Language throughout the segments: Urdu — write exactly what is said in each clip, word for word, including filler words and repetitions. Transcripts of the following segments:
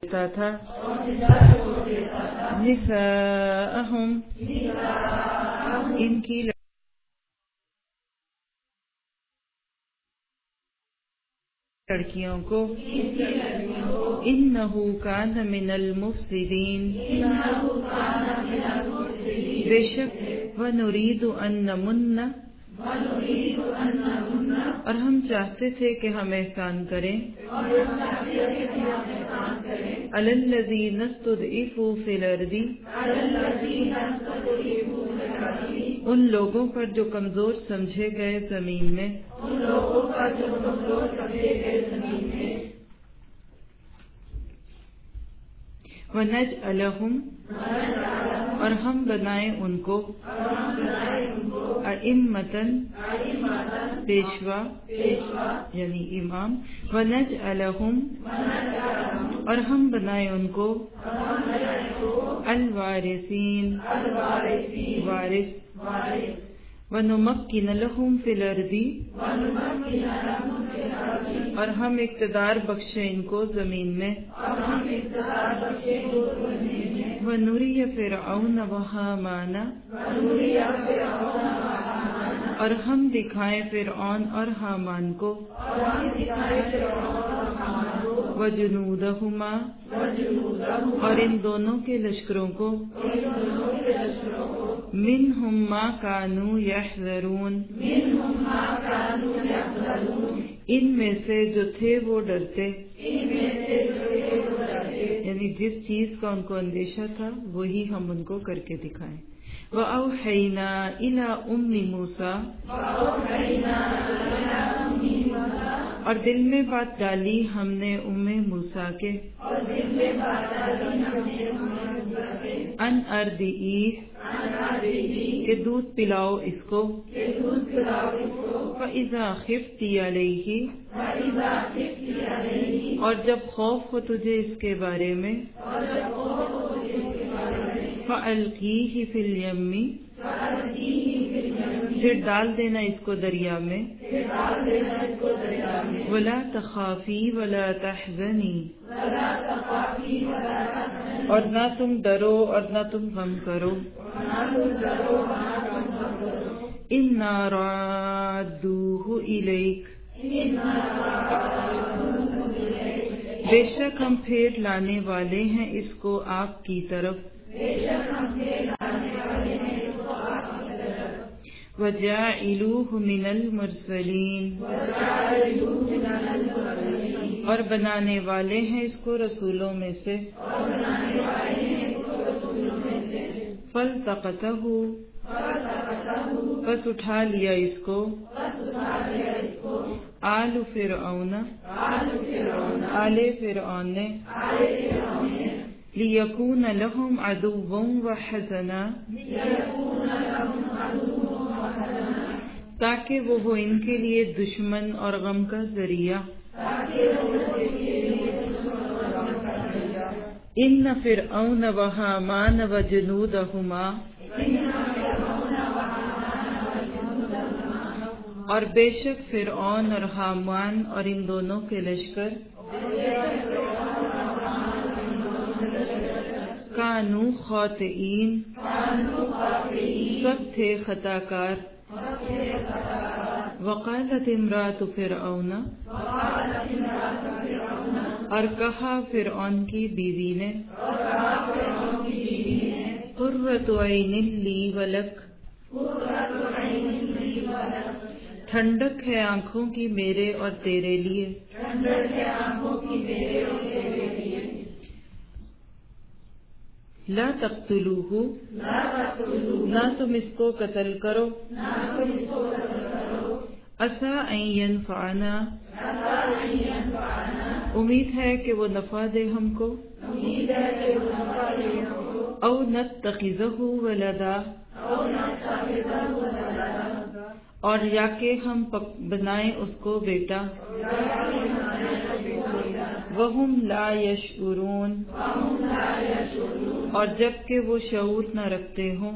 دیتا تھا نساءہم ان کی لڑکیوں کو انہ کان من المفسدین بے شک ونرید ان نمن اور ہم چاہتے تھے کہ ہم احسان کریں علی الذین استضعفوا فی الارض ان لوگوں پر جو کمزور سمجھے گئے زمین میں وَنَجْعَلَهُمْ اور ہم بنائیں ان کو ائمةً پیشوا یعنی امام وَنَجْعَلَهُمْ اور ہم بنائیں ان کو الوارثین وارث وَنُمَكِّنَ لَهُمْ فِي الْأَرْضِ اور ہم اقتدار بخشیں ان کو زمین میں وَنُرِيَ فِرْعَوْنَ وَهَامَانَ اور ہم دکھائیں فرعون اور حامان کو وَجُنُودَهُمَا اور ان دونوں کے لشکروں کو منہم ما کانوا یحذرون ان میں سے جو تھے وہ ڈرتے یعنی جس چیز کا ان کو اندیشہ تھا وہی ہم ان کو کر کے دکھائیں وَأَوْحَيْنَا إِلَىٰ أُمِّ مُوسَىٰ اور دل میں بات ڈالی ہم نے ام موسیٰ کے ان اردئیہ کہ دودھ پلاؤ اس کو فَإِذَا خِفْتِ عَلَيْهِ اور جب خوف ہو تجھے اس کے بارے میں فَأَلْقِيهِ فِي الْيَمِّ پھر ڈال دینا اس کو دریا میں وَلَا تَخَافِي وَلَا تَحْزَنِي اور نہ تم ڈرو اور نہ تم غم کرو اِنَّا رَادُّوهُ إِلَيْكَ بے شک ہم پھیر لانے والے ہیں اس کو آپ کی طرف وَجَاعِلُوهُ مِنَ الْمُرْسَلِينَ اور بنانے والے ہیں اس کو رسولوں میں سے فَالْتَقَطَهُ پس اٹھا لیا اس کو آل فرعون آل فرعون نے لِيَكُونَ لَهُمْ عَدُوًّا وَحَزَنًا تاکہ وہ ہو ان کے لیے دشمن اور غم کا ذریعہ ان فرعون وہامان وجنودہما اور بے شک فرعون اور حامان اور ان دونوں کے لشکر کانو خاطئین سب تھے خطا کار وقالت امرأة فرعون اور کہا فرعون کی بیوی نے قرۃ عین لی ولک ٹھنڈک ہے آنکھوں کی میرے اور تیرے لیے لا تقتلوہ نہ تم اس کو قتل کرو عسیٰ ان ینفعنا امید ہے کہ وہ نفع دے ہم کو او نتخذہ ولدا اور یا کہ ہم بنائیں اس کو بیٹا وہم لا یشعرون اور جب کہ وہ شعور نہ رکھتے ہوں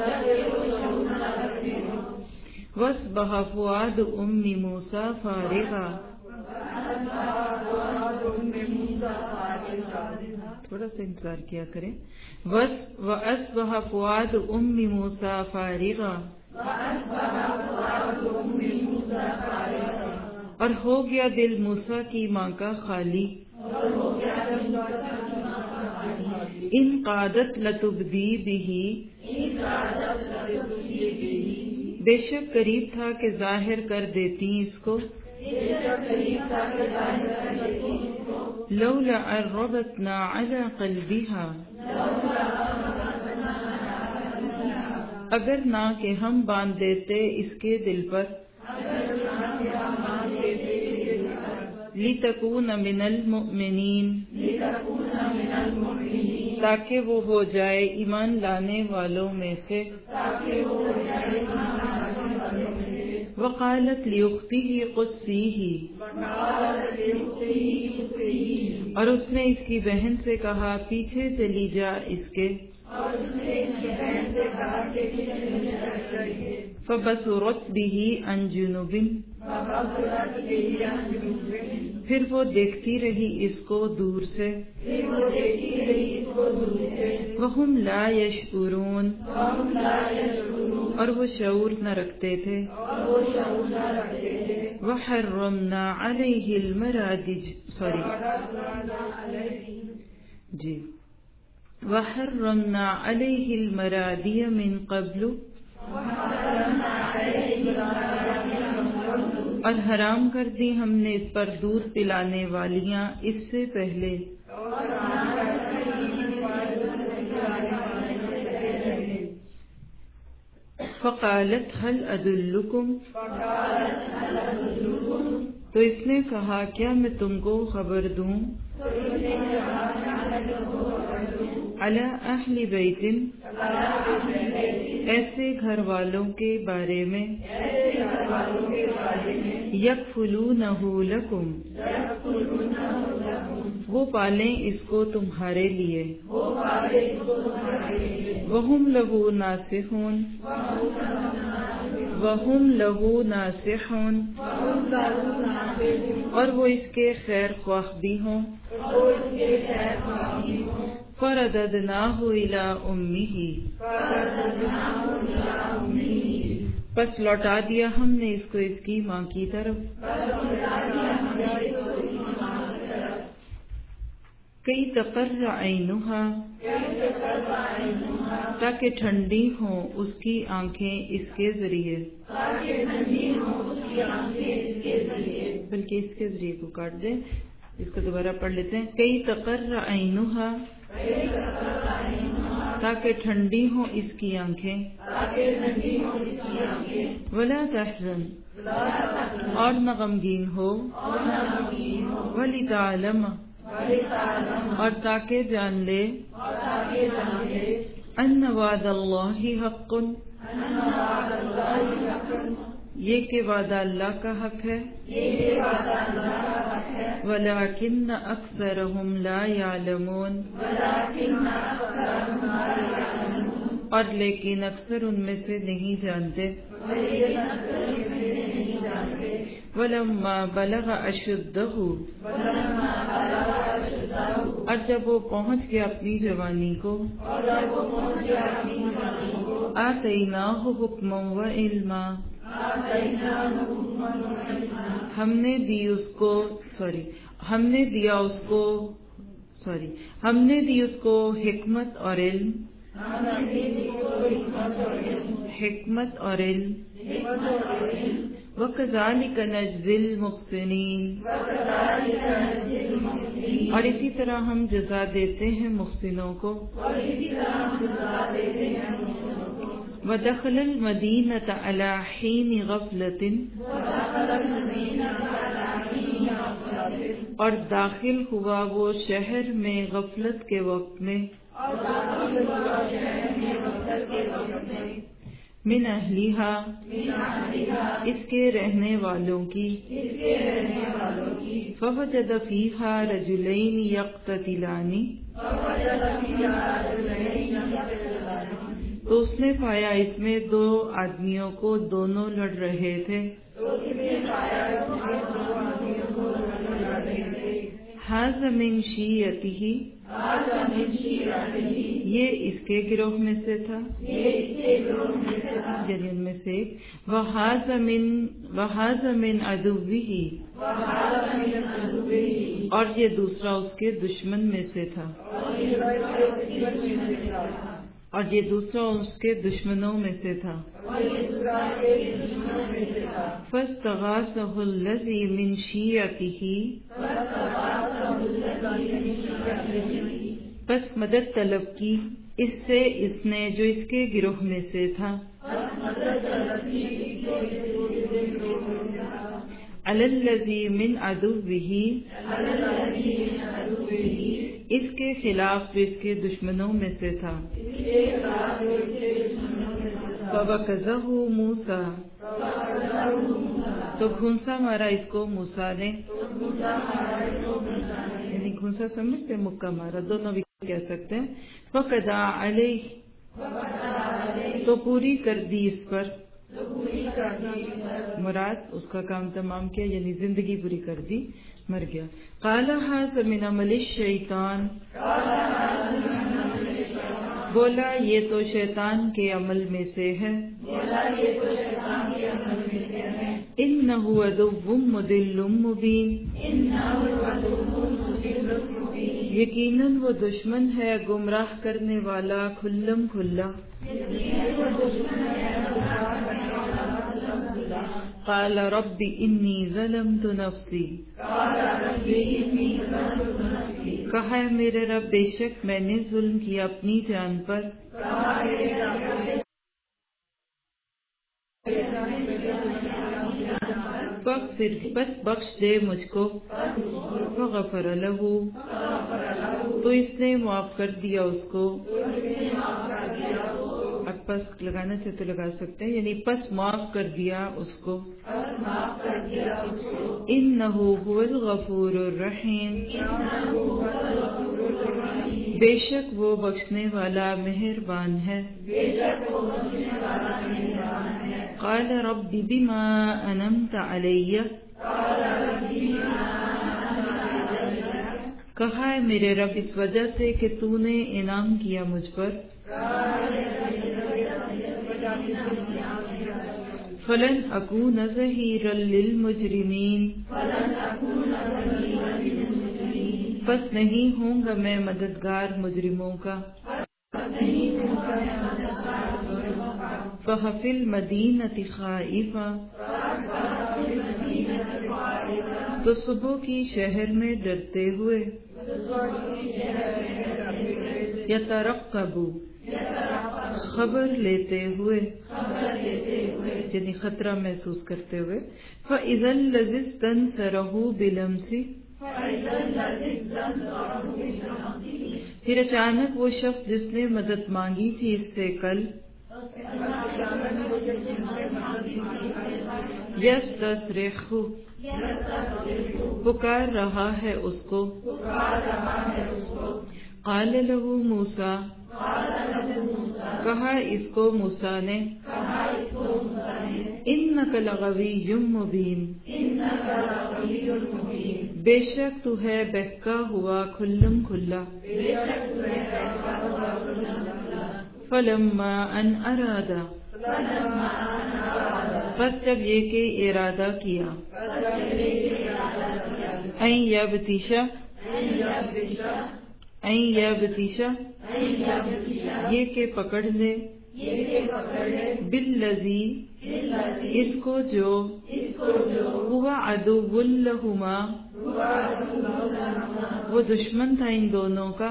وَأَصْبَحَ فُؤَادُ أُمِّ مُوسَىٰ فَارِغًا تھوڑا سا انتظار کیا کریں. وس وَأَصْبَحَ فُؤَادُ أُمِّ مُوسَىٰ فَارِغًا، اور ہو گیا دل موسیٰ کی ماں کا خالی. ان قادت لتبدی بہ، بے شک قریب تھا کہ ظاہر کر دیتی اس کو. لولا ان ربطنا علی قلبها، اگر نہ کہ ہم باندھ دیتے اس کے دل پر. لتکون من المؤمنین، تاکہ وہ ہو جائے ایمان لانے والوں میں سے. وقالت لأختہ قصیہ، اور اس نے اس کی بہن سے کہا پیچھے چلی جا اس کے. فبصرت بہ عن جنب، پھر وہ دیکھتی رہی اس کو دور سے. وہم لا یشعرون، اور وہ شعور نہ رکھتے تھے. وحرمنا علیہ المراجع، سوری جی وحرمنا علیہ المراضع من قبل، اور حرام کر دی ہم نے اس پر دودھ پلانے والیاں اس سے پہلے. فقالت هل ادلکم، تو اس نے کہا کیا میں تم کو خبر دوں. علی اہل بیت، ایسے گھر والوں کے بارے میں. یکفلونہ لکم، وہ پالیں اس کو تمہارے لیے. وہم لہ ناصحون، وہم لہ ناصحون، اور وہ اس کے خیر خواہ بھی ہوں. فرددناہ الی امہ، پس لوٹا دیا ہم نے اس کو اس کی ماں کی طرف. کئی تقر عینہا، تاکہ ٹھنڈی ہوں اس کی آنکھیں اس کے ذریعے. بلکہ اس کے ذریعے کو کاٹ دیں، اس کو دوبارہ پڑھ لیتے ہیں. کئی تقر عینہا، تاکہ ٹھنڈی ہوں اس کی آنکھیں. ولا تحزن، اور نہ غمگین ہو. ولتعلم، اور تاکہ جان لے. ان وعد اللہ حق، یہ کہ وعدہ اللہ کا حق ہے. ولیکن اکثرہم لا یعلمون، اور لیکن اکثر ان میں سے نہیں جانتے. ولما بلغ اشدہ، اور جب وہ پہنچ گیا اپنی جوانی کو. آتیناہ حکما وعلما، ہم نے دی اس کو سوری ہم نے دیا اس کو سوری ہم نے دی اس کو حکمت اور علم. حکمت اور علم. وَكَذَلِكَ نَجْزِي الْمُحْسِنِينَ، اور اسی طرح ہم جزا دیتے ہیں محسنوں کو. وَدَخَلَ الْمَدِينَةَ عَلَى حِينِ غَفْلَةٍ، اور داخل ہوا وہ شہر میں غفلت کے وقت میں. من اہلیہا، اس کے رہنے والوں کی. فوجد فیہا رجلین یقتتلان، تو اس نے پایا اس میں دو آدمیوں کو دونوں لڑ رہے تھے. ھذا من شیعتہ، یہ اس کے گروہ میں سے تھا، یعنی ان میں سے ایک، وَحَازَ مِن وَحَازَ مِن عَدُوِّهِ، اور یہ دوسرا اس کے دشمن میں سے تھا، اور یہ دوسرا اس کے دشمنوں میں سے تھا۔ فَاسْتَغَاثَهُ الَّذِي مِن شِيعَتِهِ، پس مدد طلب کی اس سے اس نے جو اس کے گروہ میں سے تھا، عَلَى الَّذِي مِن عَدُوِّهِ، اس کے خلاف جو اس کے دشمنوں میں سے تھا۔ فَوَكَزَهُ مُوسَىٰ، تو گھونسا مارا اس کو موسیٰ نے، یعنی گھونسا سمجھتے مکہ مارا، دونوں بھی کہہ سکتے ہیں۔ فَقَضَىٰ عَلَيْهِ، تو پوری کر دی اس پر، مراد اس کا کام تمام کیا، یعنی زندگی پوری کر دی، مر گیا۔ قَالَ هَٰذَا مِنْ عَمَلِ الشَّيْطَانِ، بولا یہ تو شیطان کے عمل میں سے ہے۔ إِنَّهُ عَدُوٌّ مُّضِلٌّ مُّبِينٌ، یقیناً وہ دشمن ہے گمراہ کرنے والا کھلم کھلا۔ قال رب انی ظلمت نفسی، کہا ہے میرے رب بے شک میں نے ظلم کیا اپنی جان پر۔ فاغفر، بس بخش دے مجھ کو۔ فغفر لہ، تو اس نے معاف کر دیا اس کو۔ اب پس لگانا چاہتے لگا سکتے ہیں، یعنی پس معاف کر دیا اس کو۔ انہ هو الغفور الرحیم، بے شک وہ بخشنے والا مہربان ہے۔ قال رب بما انعمت علی، کہا ہے میرے رب اس وجہ سے کہ تو نے انعام کیا مجھ پر۔ فلن اکون ظہیرا للمجرمین، پس نہیں ہوں گا میں مددگار مجرموں کا۔ فَفِي الْمَدِينَةِ خَائِفًا، تو صبح کی شہر میں ڈرتے ہوئے۔ یترقب، خبر لیتے ہوئے، یعنی خطرہ محسوس کرتے ہوئے۔ فَإِذَا الَّذِي اسْتَنصَرَهُ بِالْأَمْسِ، پھر اچانک وہ شخص جس نے مدد مانگی تھی اس سے کل، یستصرخ، پکار رہا ہے اس کو۔ قال له موسیٰ، کہا اس کو موسیٰ نے، انک لغوی مبین، بے شک تو ہے بہکا ہوا کھلم کھلا۔ فلما ان ارادہ، پس جب یہ کہ ارادہ کیا، این یبتشا، این یبتشا، یہ کہ پکڑ لے، بالذی، اس کو جو، ہوا عدو لہما، وہ دشمن تھا ان دونوں کا۔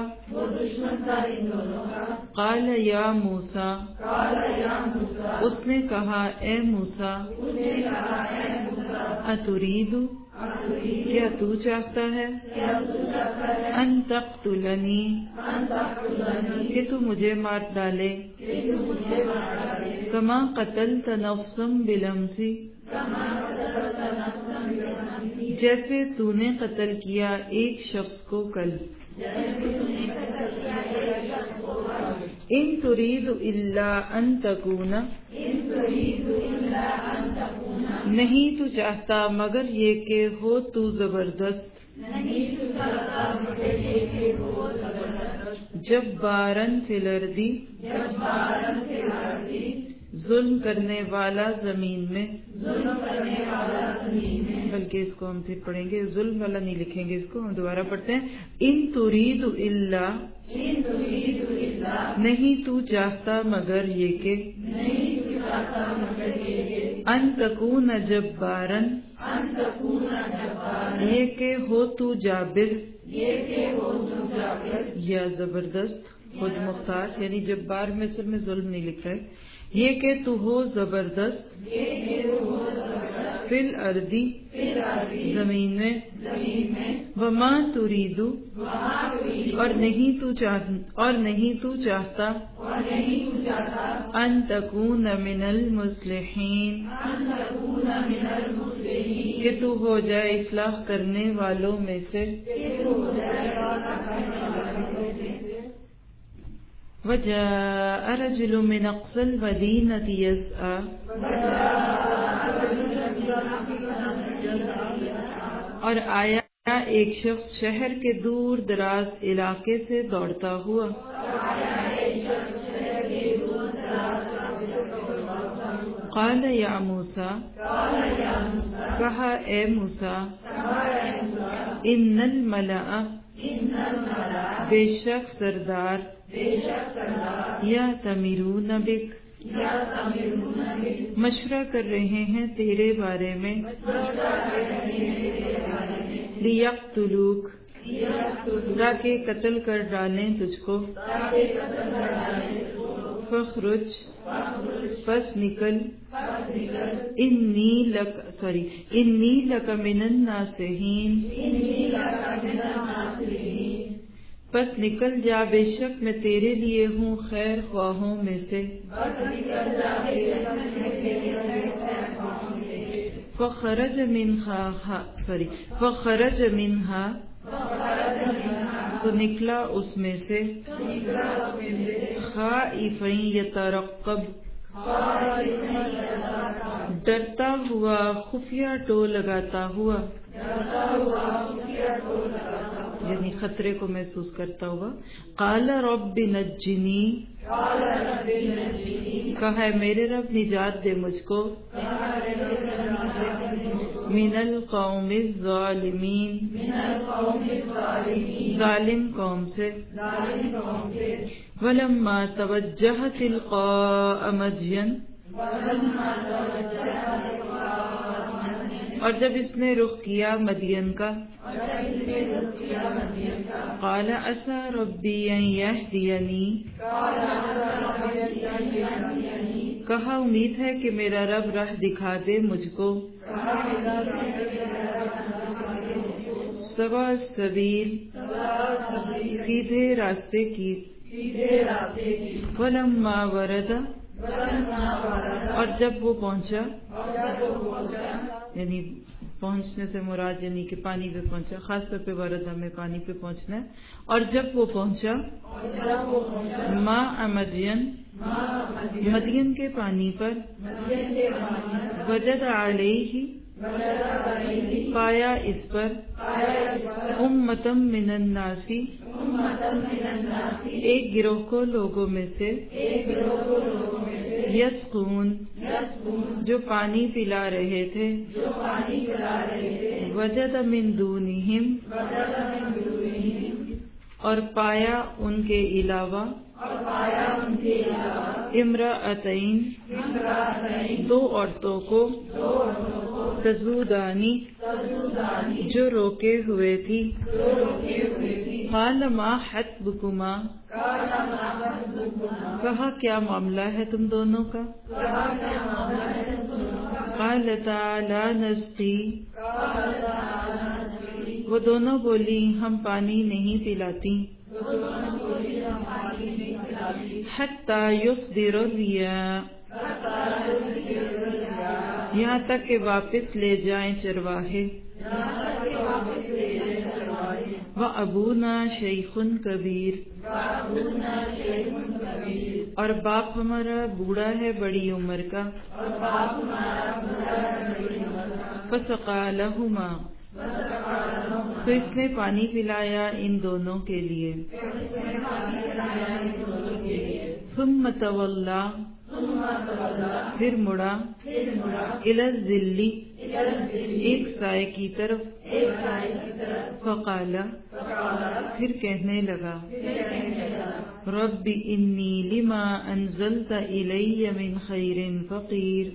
قال یا موسیٰ، اس نے کہا اے موسیٰ، اترید، کیا تو چاہتا ہے، ان تقتلنی، کہ تو مجھے مار ڈالے، کما قتلت نفسا بالامس، جیسے تو نے قتل کیا ایک شخص کو کل۔ ان ترید الا ان تکون، نہیں تو چاہتا مگر یہ کہ ہو تو زبردست جبارن فی الارض ظلم کرنے والا زمین میں بلکہ اس کو ہم پھر پڑھیں گے، ظلم والا نہیں لکھیں گے، اس کو ہم دوبارہ پڑھتے ہیں۔ ان ترید الا نہیں تو چاہتا مگر یہ کہ ان تکون جبارن یہ کہ ہو تو جابر یا زبردست خود مختار، یعنی جبار میں اصل میں ظلم نہیں لکھ رہے، یہ کہ تو ہو زبردست فی الارض زمین میں وما ترید اور نہیں تو اور نہیں تو چاہتا ان تکون من المصلحین کہ تو ہو جائے اصلاح کرنے والوں میں سے۔ وجاء رجل من اقصى المدينة يسعى اور آیا ایک شخص شہر کے دور دراز علاقے سے دوڑتا ہوا، قال یا موسیٰ کہا اے موسیٰ ان الملأ بے شک سردار یا تمیرون بک مشورہ کر رہے ہیں تیرے بارے میں، لیقتلوک تاکہ قتل کر ڈالیں تجھ کو، فخرج پس نکل، انی لک سوری انی لک من الناصحین پس نکل جا بے شک میں تیرے لیے ہوں خیر خواہوں میں سے۔ فخرج منہا سوری فخرج منہا تو نکلا اس میں سے، خائفا یترقب ڈرتا ہوا، خفیہ ٹو لگاتا ہوا، یعنی خطرے کو محسوس کرتا ہوا۔ قال رب نجنی کہا ہے میرے رب نجات دے مجھ کو، من القوم الظالمین ظالم قوم سے۔ ولما توجہ تلقاء مدین اور جب اس نے رخ کیا مدین کا، قال عسى ربی ان یہدینی کہا امید ہے کہ میرا رب راہ دکھا دے مجھ کو، سوا السبیل سیدھے راستے کی، ولما ورد اور جب وہ پہنچا، یعنی پہنچنے سے مراد یعنی کہ پانی پہ پہنچا، خاص طور پہ ورد ہمیں پانی پہ پہنچنا ہے، اور جب وہ پہنچا ماء مدین مدین کے پانی پر، وجد علیہ پایا اس پر، امتم من الناس ایک گروہ کو لوگوں میں سے، یسقون جو پانی پلا رہے تھے، وجد من دونہم اور پایا ان کے علاوہ، امرأتین دو عورتوں کو، تذودانی جو روکے ہوئے تھی، قال ما حتبکما کہا کیا معاملہ ہے تم دونوں کا، قالتا لا نسقی وہ دونوں بولی ہم پانی نہیں پلاتی، حتی یصدر الرعاء یہاں تک کہ واپس لے جائیں چرواہے، وَأَبُونَا شَيْخٌ کبیر اور باپ ہمارا بوڑھا ہے بڑی عمر کا. فسقا لہما، تو اس نے پانی پلایا ان دونوں کے لیے. ثم تولا، پھر مڑا. الی الظل، ایک سائے کی طرف. فقال، پھر کہنے لگا. رب انی لما انزلت الی من خیر فقیر.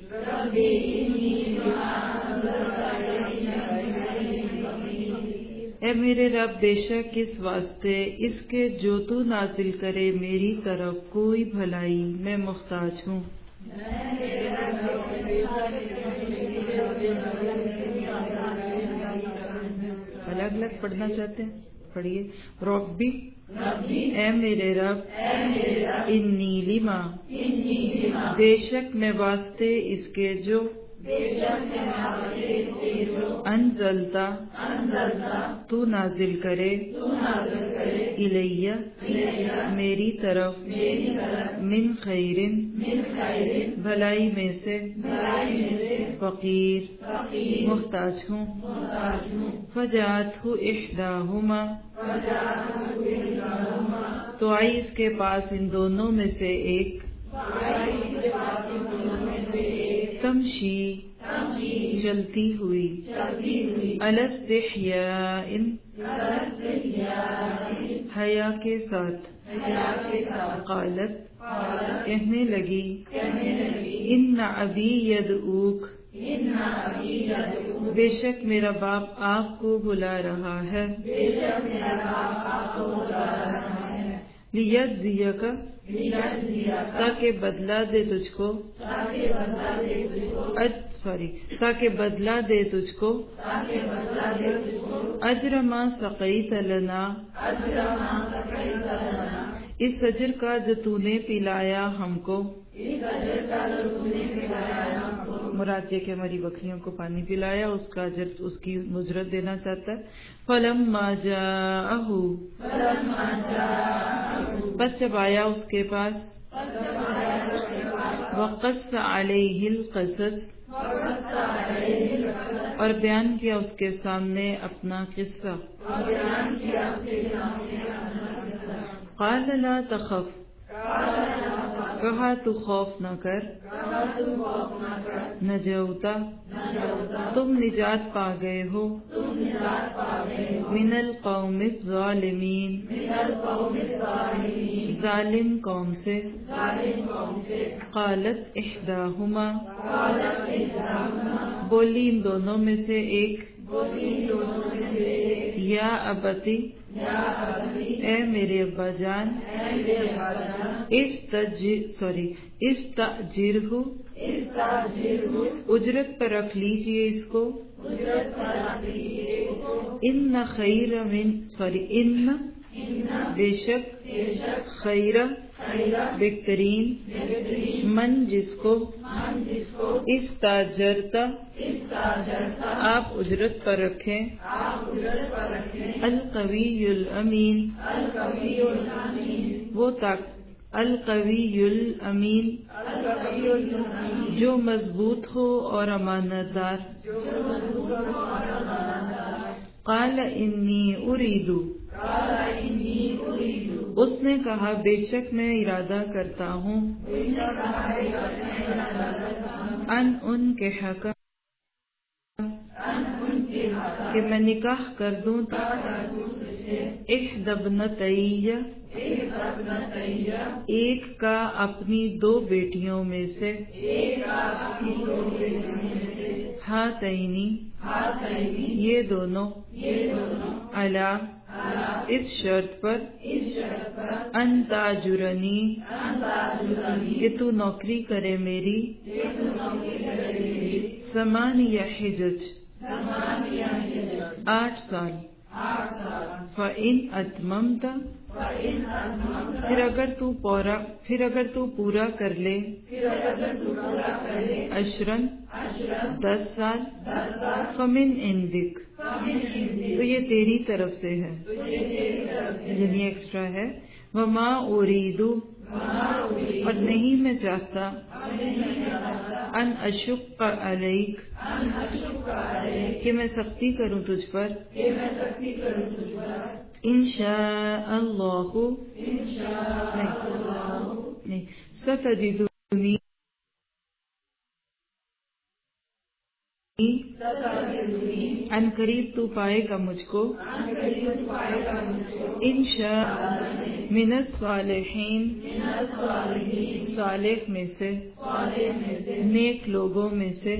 اے میرے رب، بے شک اس واسطے اس کے جو تو نازل کرے میری طرف کوئی بھلائی میں محتاج ہوں. الگ الگ پڑھنا چاہتے ہیں؟ پڑھیے. ربی، اے میرے رب. انی لما، بے شک میں واسطے اس کے جو. انزلتا، تو نازل کرے. الیہ، میری طرف. من خیرن، بھلائی میں سے. فقیر، محتاج ہوں. فجاءتہ احداہما، تو آئی اس کے پاس ان دونوں میں سے ایک. تمشی، چلتی ہوئی. علی استحیاء، حیا کے ساتھ. قالت، کہنے لگی. ان ابی یدعوک، بے شک میرا باپ آپ کو بلا رہا ہے. لیجزیک، تاکہ بدلہ دے تجھ کو. سوری تاکہ بدلہ دے تجھ کو. اجر ما سقیت لنا، اس اجر کا جو تو نے پلایا ہم کو. مراد یہ کہ ہماری بکریوں کو پانی پلایا، اس کا اجر، اس کی مجرت دینا چاہتا ہے. فلما جاءہ، بس جب آیا اس کے پاس. وقص علیہ القصص، اور بیان کیا اس کے سامنے اپنا قصہ. قال لا تخف، کہا تو خوف نہ کر. نجوتا، تم نجات پا گئے ہو. من القوم الظالمین، ظالم قوم سے. قالت احداہما، بولی ان دونوں میں سے ایک. یا ابتی، اے میرے ابا جان. استجر سوری استاجرہ، اجرت پر رکھ لیجئے اس کو. ان خیر من سوری ان بے شک. خیر، بہترین. من جس کو. استاجرتا، آپ اجرت پر رکھیں. القوی الامین، وہ طاقت. القوی الامین، جو مضبوط ہو اور امانت دار. قال انی اريد، اس نے کہا بے شک میں ارادہ کرتا ہوں. ان ان کے حق، کہ میں نکاح کر دوں. احدی ابنتیہ، ایک کا اپنی دو بیٹیوں میں سے. ہاتینی، یہ دونوں. علی، اس شرط پر. ان تاجرنی، کہ تو نوکری کرے میری. ثمانیہ حجج، آٹھ سال. فَإِنْ أَتْمَمْتَ، پھر اگر تو پورا پھر اگر تو پورا کر لے. عشرن، دس سال. فَمِنْ عِنْدِكَ، تو یہ تیری طرف سے ہے، یعنی ایکسٹرا ہے. وَمَا أُرِيدُ، और नहीं मैं चाहता अन अशुक्क अलैक कि मैं सख्ती करूं तुझ पर इंशाअल्लाहु नहीं सतजिदुनी अन करीब तू पाएगा मुझको इंशा मिनस सालिहीन सालिह में से नेक लोगों में से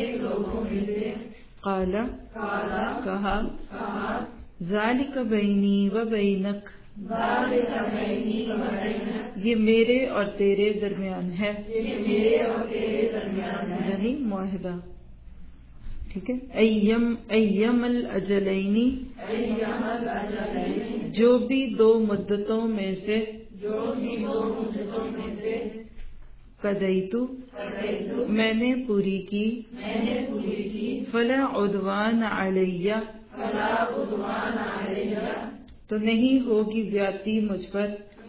काला कहा ज़ालिक बैनी व बैनक ये मेरे और तेरे दरमियान है यानी मुआहिदा। ठीक है। अय्यम अय्यमल अजलैनी जो भी दो मुद्दतों में से कदैतु मैंने पूरी की फला उद्वान अलैया तो नहीं होगी ज्यादती मुझ पर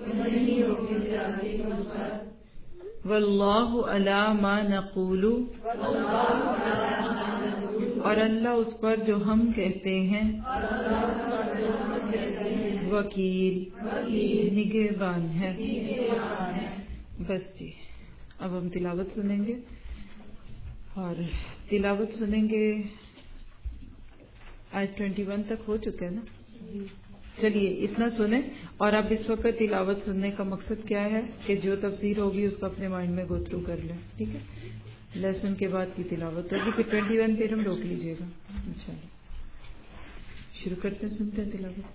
वल्लाहु अला मा नक़ूलु और अल्लाह उस पर जो हम कहते हैं वकील निगहबान है। बस जी अब हम तिलावत सुनेंगे और तिलावत सुनेंगे आज इक्कीस तक हो चुके हैं ना। चलिए इतना सुने और अब इस वक्त तिलावत सुनने का मकसद क्या है कि जो तफसीर होगी उसको अपने माइंड में गो थ्रू कर लें। ठीक है। लेसन के बाद की तिलावत होगी फिर इक्कीस फिर हम रोक लीजिएगा। अच्छा शुरू करते हैं, सुनते हैं तिलावत।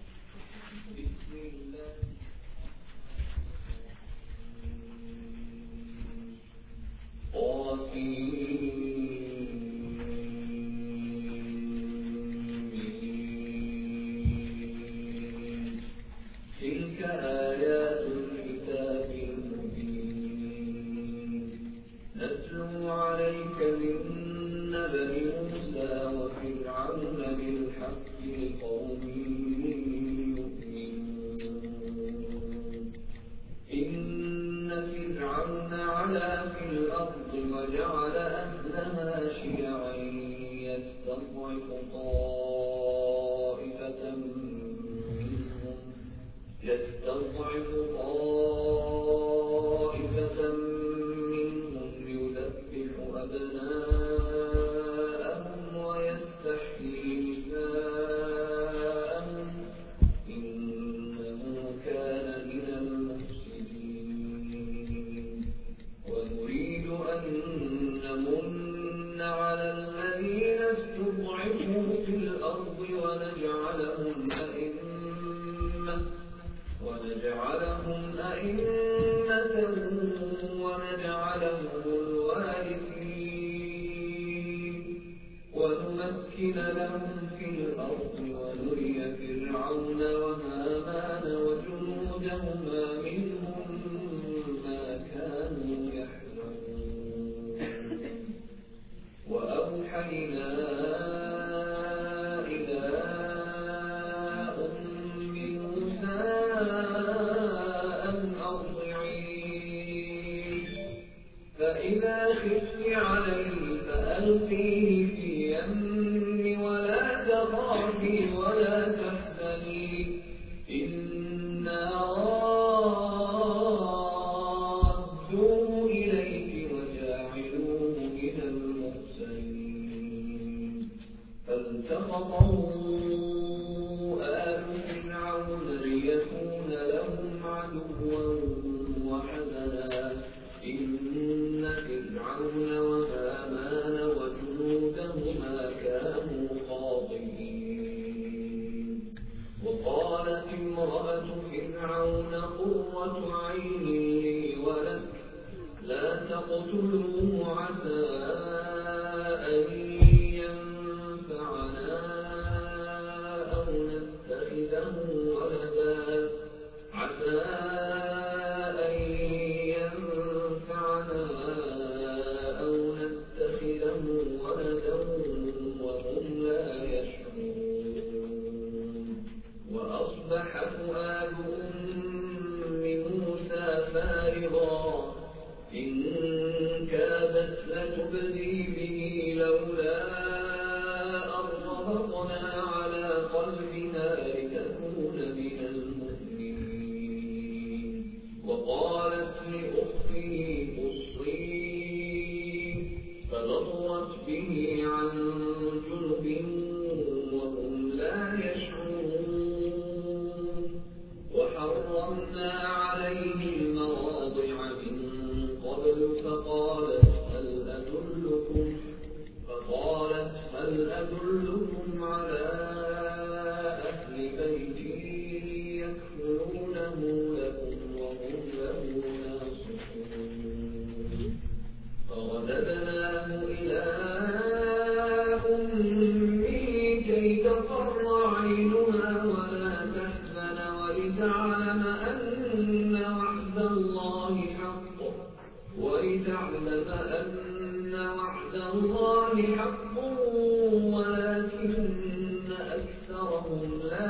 وأصبح فؤاد أم موسى فارغا فيها لتكون من المؤمنين. وقالت لأخته قصيه فبصرت به عن جنب وهم لا يشعرون. وحرمنا عليه المراضع من قبل فقالت هل أدلكم فقالت هل أدلكم على أهل بيت يكفلونه لكم وهم له ناصحون. فرددناه إلى أمه كي تقر عينها ولا تحزن ولتعلم أن وعد الله حق ولتعلم أن وعد الله حق ولكن أكثرهم لا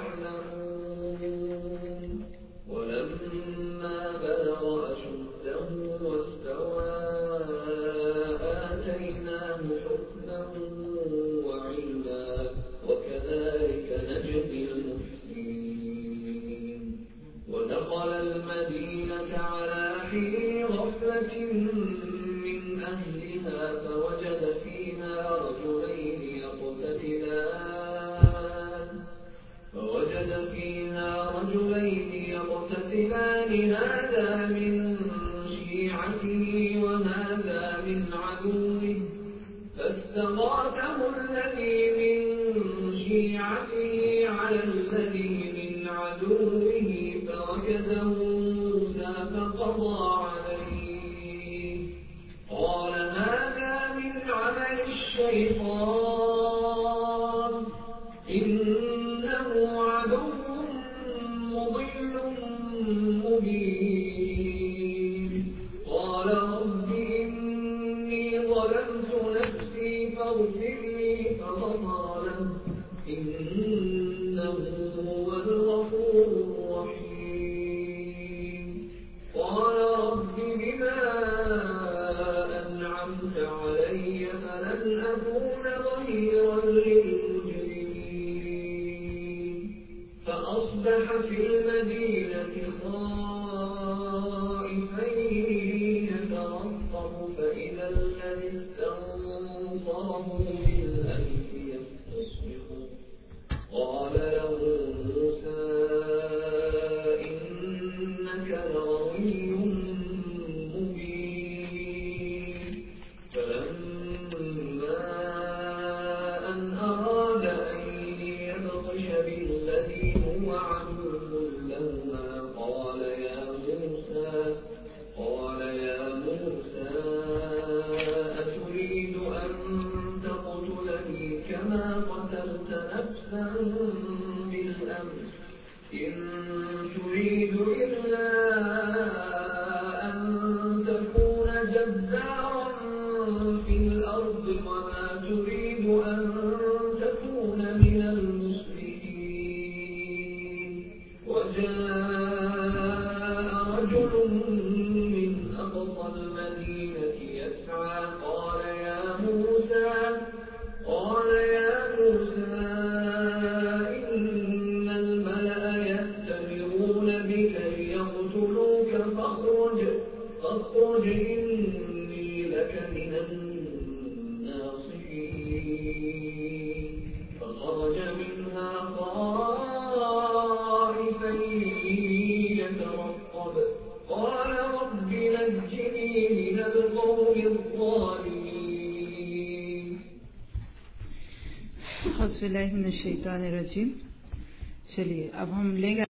يعلمون. ولما بلغ أشده واستوى آتيناه حكما وعلما وكذلك نجزي المحسنين. ودخل المدينة على حين غفلة من أهلها فوجد فيها رجلين يقتتلان فوجد فيها رجلين يقتتلان هذا من شيعته وهذا من عدوه فاستغاثه الذي من شيعته على الذي من عدوه فوكزه موسى فقضى عليه قال هذا من عمل الشيطان إنه عدو مضل مبين. قال رب إني ظلمت نفسي فاغفر لي فغفر له إنه هو الغفور الرحيم. قال رب بما أنعمت علي فلن أكون ظهيرا للمجرمين. فأصبح في المدينة خائفا يترقب فإذا الذي استنصره بالأمس يستصرخه قال له موسى إنك لغوي مبين. فلما أن أراد أن يبطش بالذي هو عدو لهما قال يا موسى قال يا موسى أتريد أن تقتلني كما قتلت نفسا بالأمس إن تريد إلا أن تكون جبارا في الأرض وما تريد أن تكون من المصلحين. وجاء رجل من أقصى المدينة يسعى قال يا موسى قال يا موسى إن الملأ يأتمرون بك ليقتلوك فاخرج فاخرج إني لك من الناصحين. فخرج منها خائفا يترقب قال رب نجني من القوم الظالمين. औज़ुबिल्लाहि मिनश शैतानिर रजीम। चलिए अब हम लेंगे